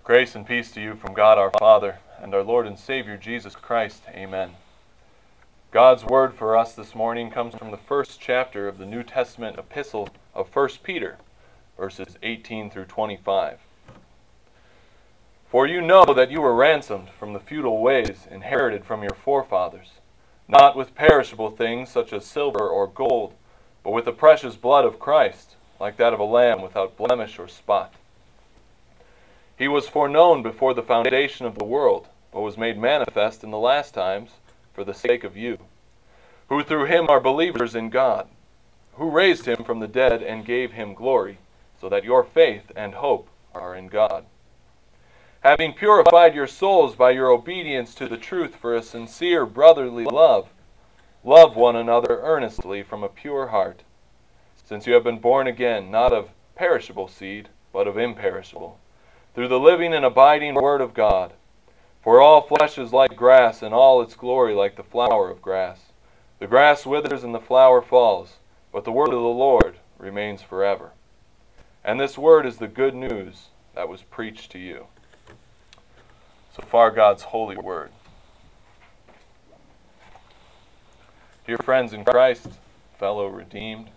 Grace and peace to you from God our Father and our Lord and Savior Jesus Christ. Amen. God's word for us this morning comes from the first chapter of the New Testament epistle of 1 Peter, verses 18 through 25. For you know that you were ransomed from the futile ways inherited from your forefathers, not with perishable things such as silver or gold, but with the precious blood of Christ, like that of a lamb without blemish or spot. He was foreknown before the foundation of the world, but was made manifest in the last times for the sake of you, who through him are believers in God, who raised him from the dead and gave him glory, so that your faith and hope are in God. Having purified your souls by your obedience to the truth for a sincere brotherly love, love one another earnestly from a pure heart, since you have been born again, not of perishable seed, but of imperishable, through the living and abiding Word of God. For all flesh is like grass, and all its glory like the flower of grass. The grass withers and the flower falls, but the word of the Lord remains forever. And this word is the good news that was preached to you. So far, God's holy word. Dear friends in Christ, fellow redeemed,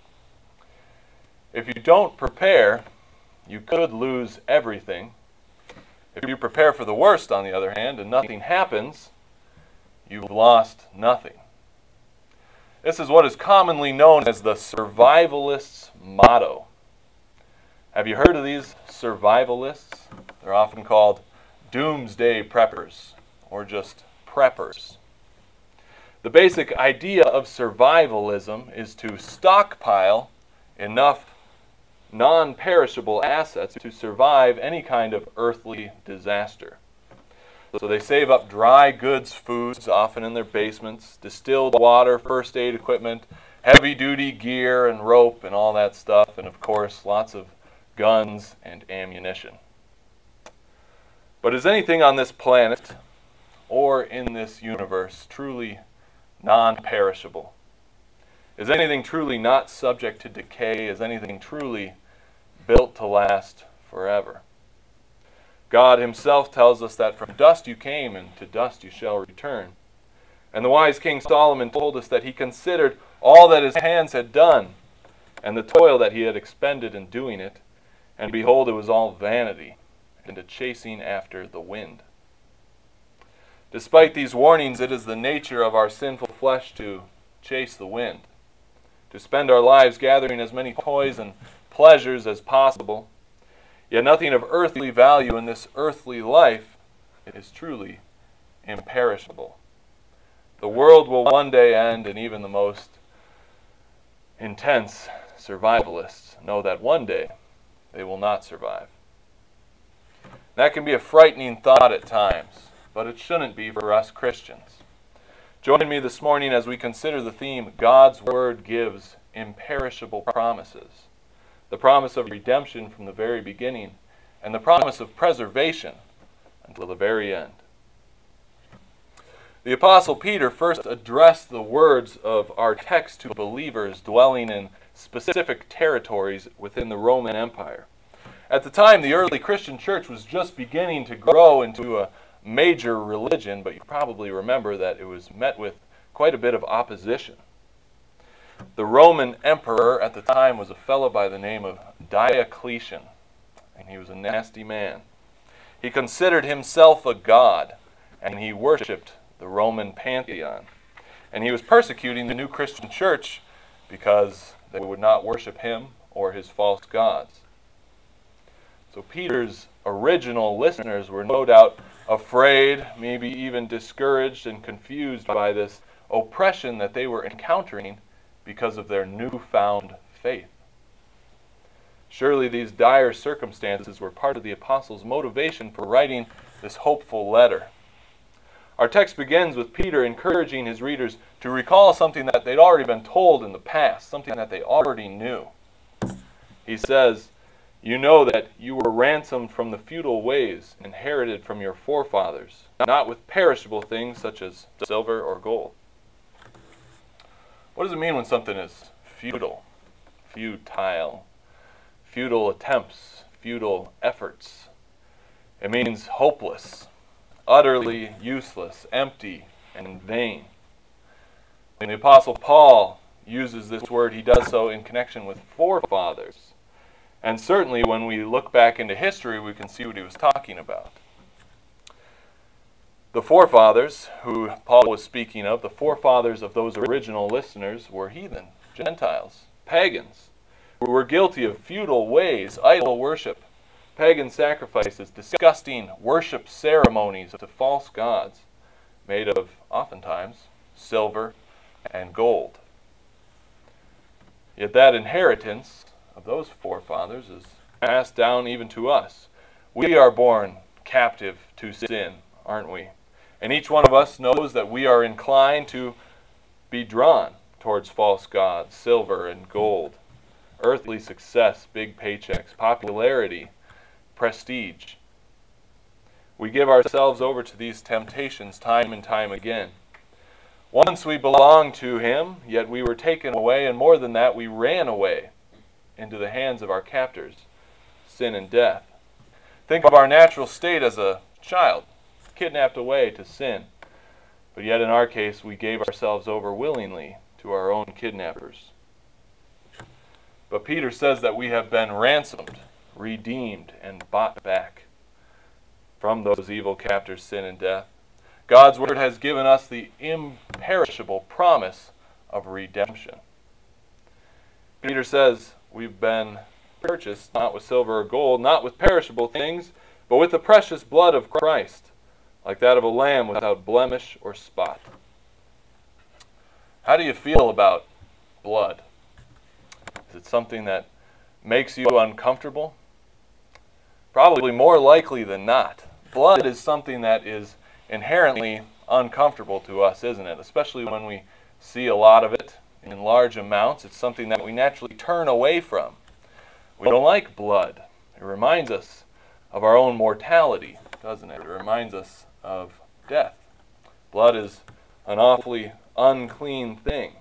if you don't prepare, you could lose everything. If you prepare for the worst, on the other hand, and nothing happens, you've lost nothing. This is what is commonly known as the survivalist's motto. Have you heard of these survivalists? They're often called doomsday preppers, or just preppers. The basic idea of survivalism is to stockpile enough non-perishable assets to survive any kind of earthly disaster. So they save up dry goods foods, often in their basements, distilled water, first aid equipment, heavy-duty gear and rope and all that stuff, and of course lots of guns and ammunition. But is anything on this planet or in this universe truly non-perishable? Is anything truly not subject to decay? Is anything truly built to last forever? God himself tells us that from dust you came and to dust you shall return. And the wise King Solomon told us that he considered all that his hands had done and the toil that he had expended in doing it, and behold, it was all vanity and a chasing after the wind. Despite these warnings, it is the nature of our sinful flesh to chase the wind, to spend our lives gathering as many toys and pleasures as possible. Yet nothing of earthly value in this earthly life is truly imperishable. The world will one day end, and even the most intense survivalists know that one day they will not survive. That can be a frightening thought at times, but it shouldn't be for us Christians. Join me this morning as we consider the theme, God's Word gives imperishable promises. The promise of redemption from the very beginning, and the promise of preservation until the very end. The Apostle Peter first addressed the words of our text to believers dwelling in specific territories within the Roman Empire. At the time, the early Christian church was just beginning to grow into a major religion, but you probably remember that it was met with quite a bit of opposition. The Roman emperor at the time was a fellow by the name of Diocletian, and he was a nasty man. He considered himself a god, and he worshipped the Roman pantheon. And he was persecuting the new Christian church because they would not worship him or his false gods. So Peter's original listeners were no doubt afraid, maybe even discouraged and confused by this oppression that they were encountering because of their newfound faith. Surely these dire circumstances were part of the apostles' motivation for writing this hopeful letter. Our text begins with Peter encouraging his readers to recall something that they'd already been told in the past, something that they already knew. He says, "You know that you were ransomed from the futile ways inherited from your forefathers, not with perishable things such as silver or gold." What does it mean when something is futile, futile attempts, futile efforts? It means hopeless, utterly useless, empty, and vain. When the Apostle Paul uses this word, he does so in connection with forefathers. And certainly when we look back into history, we can see what he was talking about. The forefathers who Paul was speaking of, the forefathers of those original listeners, were heathen, Gentiles, pagans, who were guilty of futile ways, idol worship, pagan sacrifices, disgusting worship ceremonies to false gods, made of, oftentimes, silver and gold. Yet that inheritance of those forefathers is passed down even to us. We are born captive to sin, aren't we? And each one of us knows that we are inclined to be drawn towards false gods, silver and gold, earthly success, big paychecks, popularity, prestige. We give ourselves over to these temptations time and time again. Once we belonged to him, yet we were taken away, and more than that, we ran away into the hands of our captors, sin and death. Think of our natural state as a child, kidnapped away to sin. But yet in our case, we gave ourselves over willingly to our own kidnappers. But Peter says that we have been ransomed, redeemed, and bought back from those evil captors, sin and death. God's word has given us the imperishable promise of redemption. Peter says we've been purchased not with silver or gold, not with perishable things, but with the precious blood of Christ, like that of a lamb without blemish or spot. How do you feel about blood? Is it something that makes you uncomfortable? Probably more likely than not. Blood is something that is inherently uncomfortable to us, isn't it? Especially when we see a lot of it in large amounts. It's something that we naturally turn away from. We don't like blood. It reminds us of our own mortality, doesn't it? It reminds us of death. Blood is an awfully unclean thing.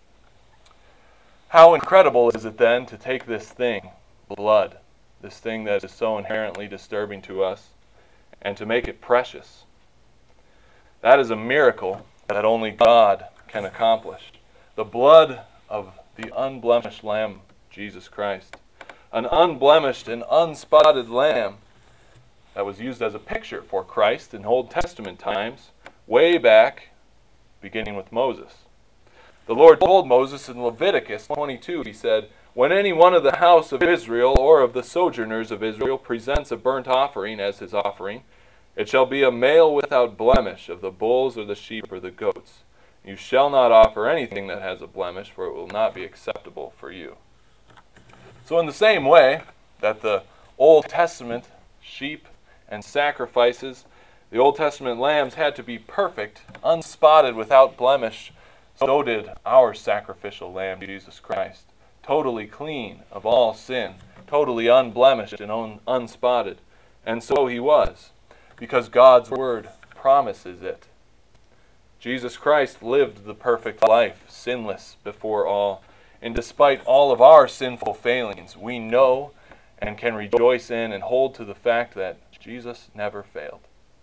How incredible is it then to take this thing, blood, this thing that is so inherently disturbing to us, and to make it precious? That is a miracle that only God can accomplish. The blood of the unblemished Lamb, Jesus Christ. An unblemished and unspotted Lamb that was used as a picture for Christ in Old Testament times, way back, beginning with Moses. The Lord told Moses in Leviticus 22, he said, "When any one of the house of Israel or of the sojourners of Israel presents a burnt offering as his offering, it shall be a male without blemish of the bulls or the sheep or the goats. You shall not offer anything that has a blemish, for it will not be acceptable for you." So in the same way that the Old Testament sheep and sacrifices, the Old Testament lambs had to be perfect, unspotted, without blemish, so did our sacrificial lamb, Jesus Christ, totally clean of all sin, totally unblemished and unspotted. And so he was, because God's word promises it. Jesus Christ lived the perfect life, sinless before all. And despite all of our sinful failings, we know and can rejoice in and hold to the fact that Jesus never failed.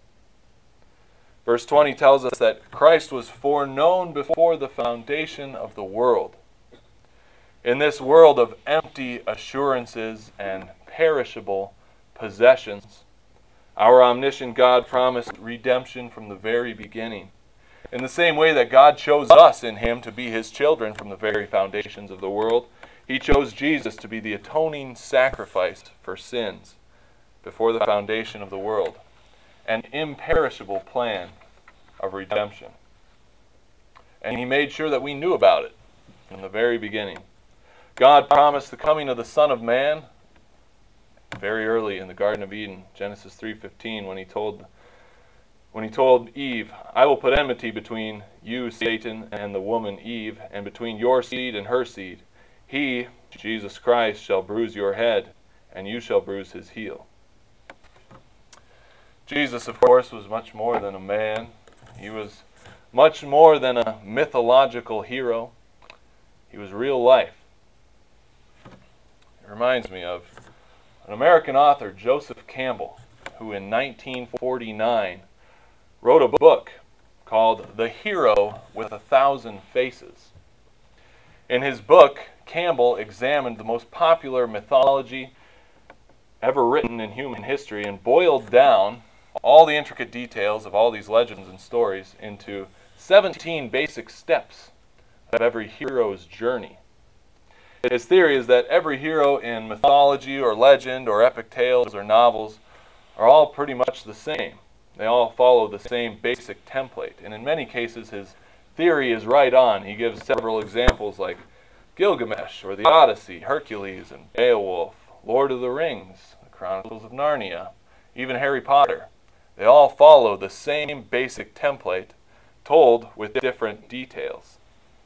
Verse 20 tells us that Christ was foreknown before the foundation of the world. In this world of empty assurances and perishable possessions, our omniscient God promised redemption from the very beginning. In the same way that God chose us in him to be his children from the very foundations of the world, he chose Jesus to be the atoning sacrifice for sins before the foundation of the world. An imperishable plan of redemption. And he made sure that we knew about it from the very beginning. God promised the coming of the Son of Man very early in the Garden of Eden, Genesis 3:15, when he told Eve, "I will put enmity between you, Satan, and the woman Eve, and between your seed and her seed. He, Jesus Christ, shall bruise your head, and you shall bruise his heel." Jesus, of course, was much more than a man. He was much more than a mythological hero. He was real life. It reminds me of an American author, Joseph Campbell. who in 1949 wrote a book called The Hero with a Thousand Faces. In his book, Campbell examined the most popular mythology ever written in human history and boiled down all the intricate details of all these legends and stories into 17 basic steps of every hero's journey. His theory is that every hero in mythology or legend or epic tales or novels are all pretty much the same. They all follow the same basic template. And in many cases, his theory is right on. He gives several examples like Gilgamesh or the Odyssey, Hercules and Beowulf, Lord of the Rings, the Chronicles of Narnia, even Harry Potter. They all follow the same basic template, told with different details.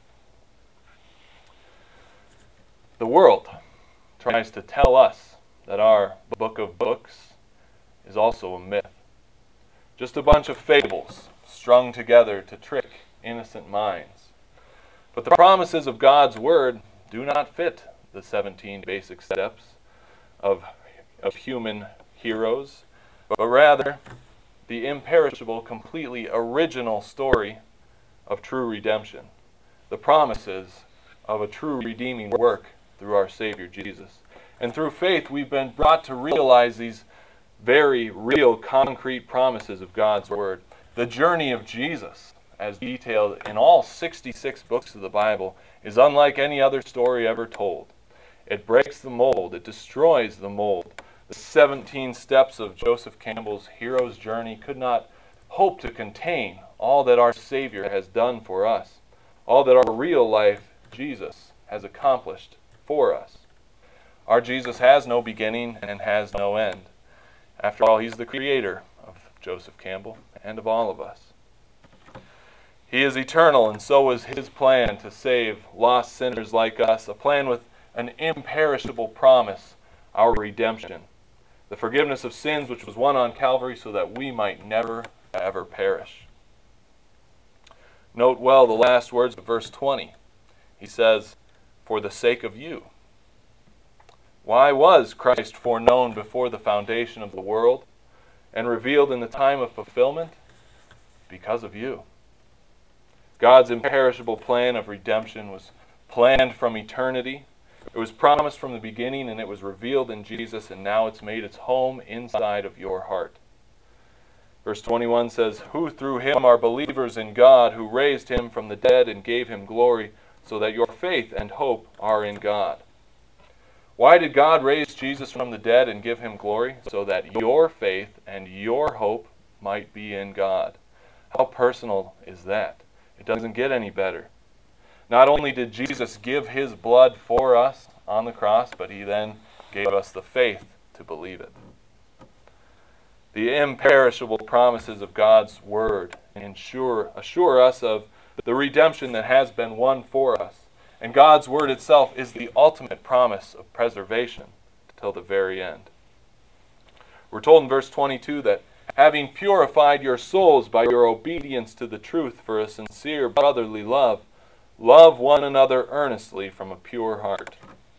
The world tries to tell us that our book of books is also a myth. Just a bunch of fables strung together to trick innocent minds. But the promises of God's Word do not fit the 17 basic steps of human heroes, but rather the imperishable, completely original story of true redemption, the promises of a true redeeming work through our Savior Jesus. And through faith, we've been brought to realize these very real, concrete promises of God's Word. The journey of Jesus, as detailed in all 66 books of the Bible, is unlike any other story ever told. It breaks the mold. It destroys the mold. The 17 steps of Joseph Campbell's hero's journey could not hope to contain all that our Savior has done for us, all that our real life Jesus has accomplished for us. Our Jesus has no beginning and has no end. After all, He's the creator of Joseph Campbell and of all of us. He is eternal, and so is His plan to save lost sinners like us, a plan with an imperishable promise, our redemption, the forgiveness of sins which was won on Calvary so that we might never, ever perish. Note well the last words of verse 20. He says, "For the sake of you." Why was Christ foreknown before the foundation of the world and revealed in the time of fulfillment? Because of you. God's imperishable plan of redemption was planned from eternity. It was promised from the beginning, and it was revealed in Jesus, and now it's made its home inside of your heart. Verse 21 says, "Who through Him are believers in God, who raised Him from the dead and gave Him glory, so that your faith and hope are in God." Why did God raise Jesus from the dead and give Him glory? So that your faith and your hope might be in God. How personal is that? It doesn't get any better. Not only did Jesus give His blood for us on the cross, but He then gave us the faith to believe it. The imperishable promises of God's Word assure us of the redemption that has been won for us. And God's Word itself is the ultimate promise of preservation till the very end. We're told in verse 22 that having purified your souls by your obedience to the truth for a sincere brotherly love, love one another earnestly from a pure heart.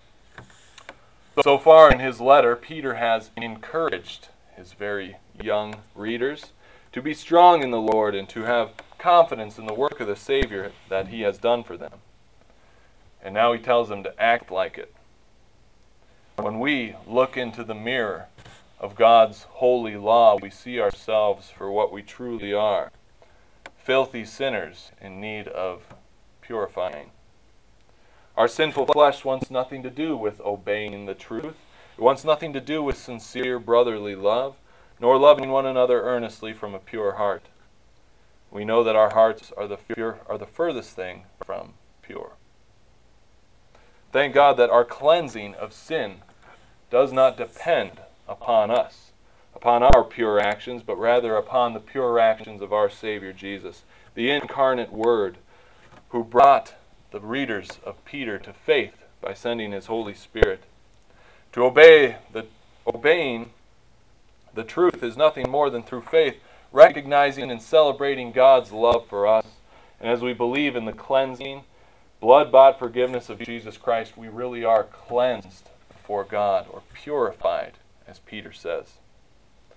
So far in his letter, Peter has encouraged his very young readers to be strong in the Lord and to have confidence in the work of the Savior that He has done for them. And now he tells them to act like it. When we look into the mirror of God's holy law, we see ourselves for what we truly are, filthy sinners in need of purifying. Our sinful flesh wants nothing to do with obeying the truth. It wants nothing to do with sincere brotherly love, nor loving one another earnestly from a pure heart. We know that our hearts are the furthest thing from pure. Thank God that our cleansing of sin does not depend upon us, upon our pure actions, but rather upon the pure actions of our Savior Jesus, the incarnate Word, who brought the readers of Peter to faith by sending His Holy Spirit. To obeying the truth is nothing more than through faith, recognizing and celebrating God's love for us. And as we believe in the cleansing, blood-bought forgiveness of Jesus Christ, we really are cleansed before God, or purified, as Peter says.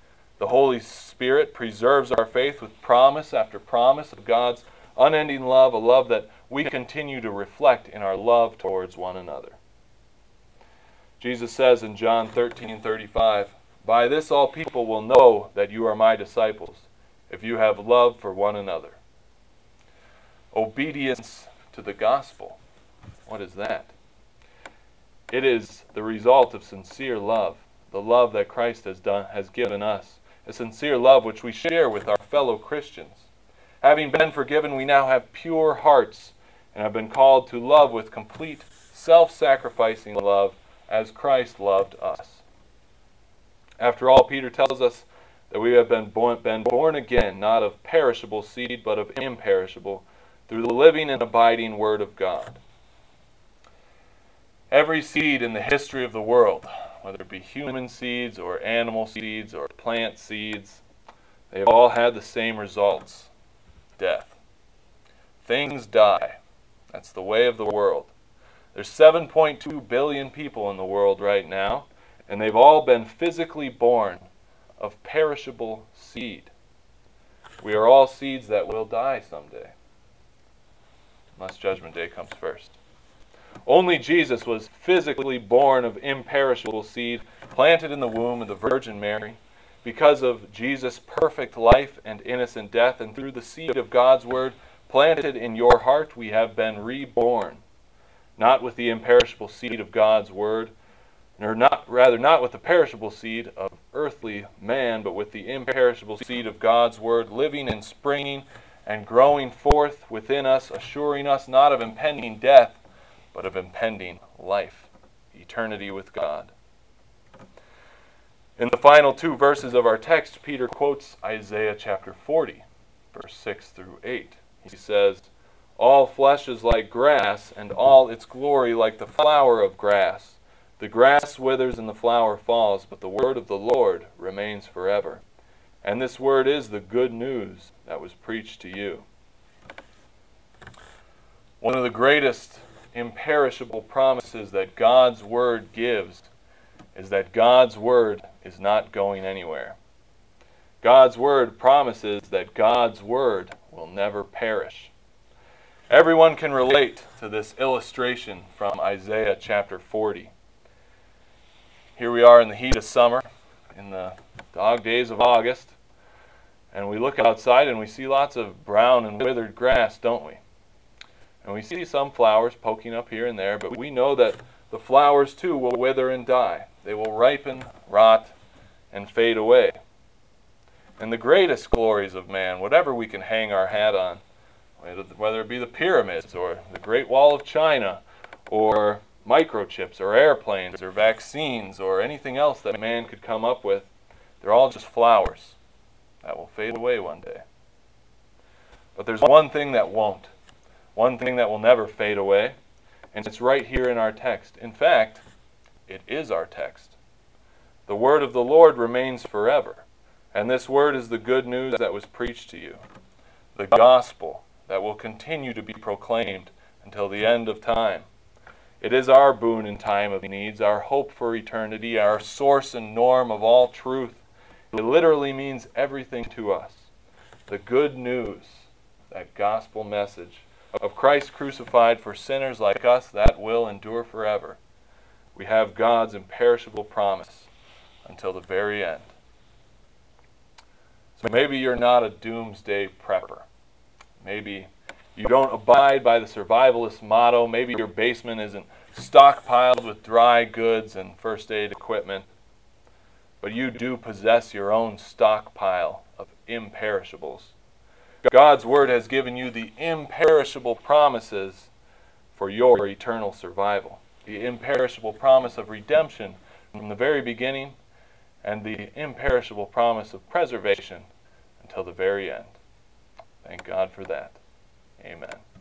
The Holy Spirit preserves our faith with promise after promise of God's unending love, a love that we continue to reflect in our love towards one another. Jesus says in John 13:35, "By this all people will know that you are my disciples, if you have love for one another." Obedience to the gospel. What is that? It is the result of sincere love, the love that Christ has given us, a sincere love which we share with our fellow Christians. Having been forgiven, we now have pure hearts and have been called to love with complete, self-sacrificing love as Christ loved us. After all, Peter tells us that we have been born again, not of perishable seed, but of imperishable, through the living and abiding Word of God. Every seed in the history of the world, whether it be human seeds or animal seeds or plant seeds, they have all had the same results: death. Things die. That's the way of the world. There's 7.2 billion people in the world right now, and they've all been physically born of perishable seed. We are all seeds that will die someday, unless Judgment Day comes first. Only Jesus was physically born of imperishable seed, planted in the womb of the Virgin Mary. Because of Jesus' perfect life and innocent death, and through the seed of God's Word planted in your heart, we have been reborn. Not with the imperishable seed of God's Word, not with the perishable seed of earthly man, but with the imperishable seed of God's Word, living and springing and growing forth within us, assuring us not of impending death, but of impending life, eternity with God. In the final two verses of our text, Peter quotes Isaiah chapter 40, verse 6 through 8. He says, "All flesh is like grass, and all its glory like the flower of grass. The grass withers and the flower falls, but the word of the Lord remains forever." And this word is the good news that was preached to you. One of the greatest imperishable promises that God's Word gives is that God's Word is not going anywhere. God's Word promises that God's Word will never perish. Everyone can relate to this illustration from Isaiah chapter 40. Here we are in the heat of summer, in the dog days of August, and we look outside and we see lots of brown and withered grass, don't we? And we see some flowers poking up here and there, but we know that the flowers too will wither and die. They will ripen, rot, and fade away. And the greatest glories of man, whatever we can hang our hat on, whether it be the pyramids or the Great Wall of China or microchips or airplanes or vaccines or anything else that man could come up with, they're all just flowers that will fade away one day. But there's one thing that won't. One thing that will never fade away, and it's right here in our text. In fact, it is our text. The word of the Lord remains forever, and this word is the good news that was preached to you, the gospel that will continue to be proclaimed until the end of time. It is our boon in time of needs, our hope for eternity, our source and norm of all truth. It literally means everything to us. The good news, that gospel message of Christ crucified for sinners like us, that will endure forever. We have God's imperishable promise until the very end. So maybe you're not a doomsday prepper. Maybe you don't abide by the survivalist motto. Maybe your basement isn't stockpiled with dry goods and first aid equipment. But you do possess your own stockpile of imperishables. God's Word has given you the imperishable promises for your eternal survival. The imperishable promise of redemption from the very beginning, and the imperishable promise of preservation until the very end. Thank God for that. Amen.